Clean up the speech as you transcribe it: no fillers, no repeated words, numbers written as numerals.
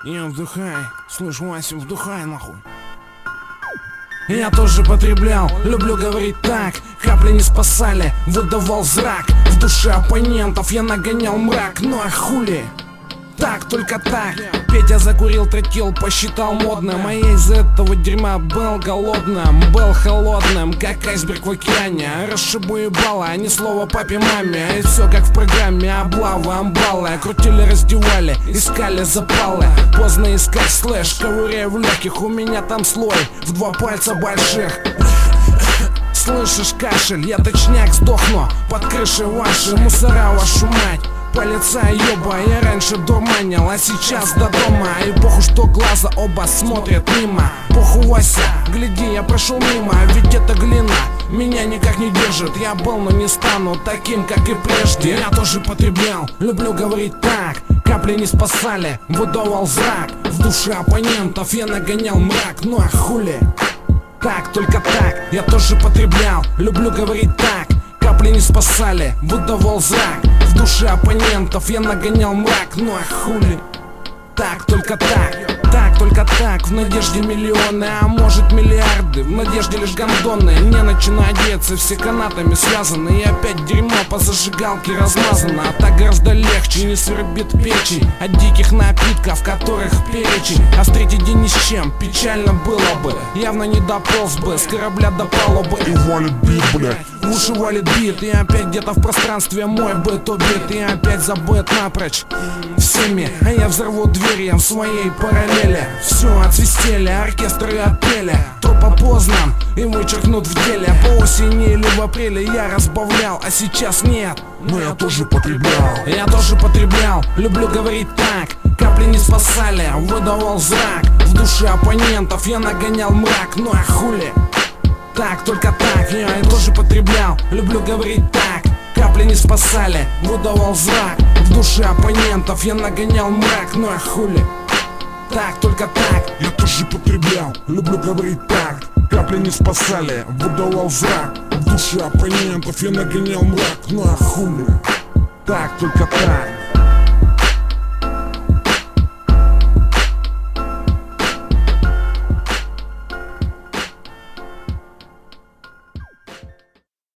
Не вдыхай, слышь, Вася, вдыхай нахуй. Я тоже потреблял, люблю говорить так. Капли не спасали, выдавал зрак. В душе оппонентов я нагонял мрак. Ну а хули? Так, только так. Петя закурил, тротил, посчитал модным. А я из-за этого дерьма был голодным. Был холодным, как айсберг в океане. Расшибу ебало, а ни слова папе, маме. И все как в программе, облавы, амбалы. Крутили, раздевали, искали запалы. Поздно искать слэш, ковыряя в легких. У меня там слой в 2 пальца больших. Слышишь кашель, я точняк сдохну под крышей вашей. Мусора, вашу мать. Полицай, ёба, я раньше дурманил, а сейчас до дома. И похуй, что глаза оба смотрят мимо. Похуй, Вася, гляди, я прошел мимо. Ведь это глина меня никак не держит. Я был, но не стану таким, как и прежде. Я тоже потреблял, люблю говорить так. Капли не спасали, выдавал зрак. В душе оппонентов я нагонял мрак. Ну а хули? Так, только так, я тоже потреблял, люблю говорить так. Капли не спасали, выдавал зрак. В душе оппонентов я нагонял мрак. Ну а хули? Так, только так. Так, только так, в надежде миллионы, а может миллиарды. В надежде лишь гондоны. Не начинаю одеться, все канатами связаны. И опять дерьмо по зажигалке размазано. А так гораздо легче, не свербит печень от диких напитков, которых перечень. А встретить день ни с чем, печально было бы. Явно не дополз бы с корабля до палубы. И валит бит, блядь. В уши валит бит, и опять где-то в пространстве мой быт убит. И опять забыт напрочь всеми, а я взорву двери в своей параллели. Все отсвистели, оркестры отпели. Трупа поздно и вычеркнут в деле. По осени или в апреле я разбавлял, а сейчас нет. Но я тоже потреблял. Я тоже потреблял, люблю говорить так. Капли не спасали, выдавал зрак. В душе оппонентов я нагонял мрак. Ну а хули? Так, только так, я тоже потреблял, люблю говорить так. Капли не спасали, выдавал зрак. В душе оппонентов я нагонял мрак. Ну а хули? Так, только так. Я тоже потреблял, люблю говорить так. Капли не спасали, выдавал зрак. В душе оппонентов я нагонял мрак. Ну а хули? Так, только так.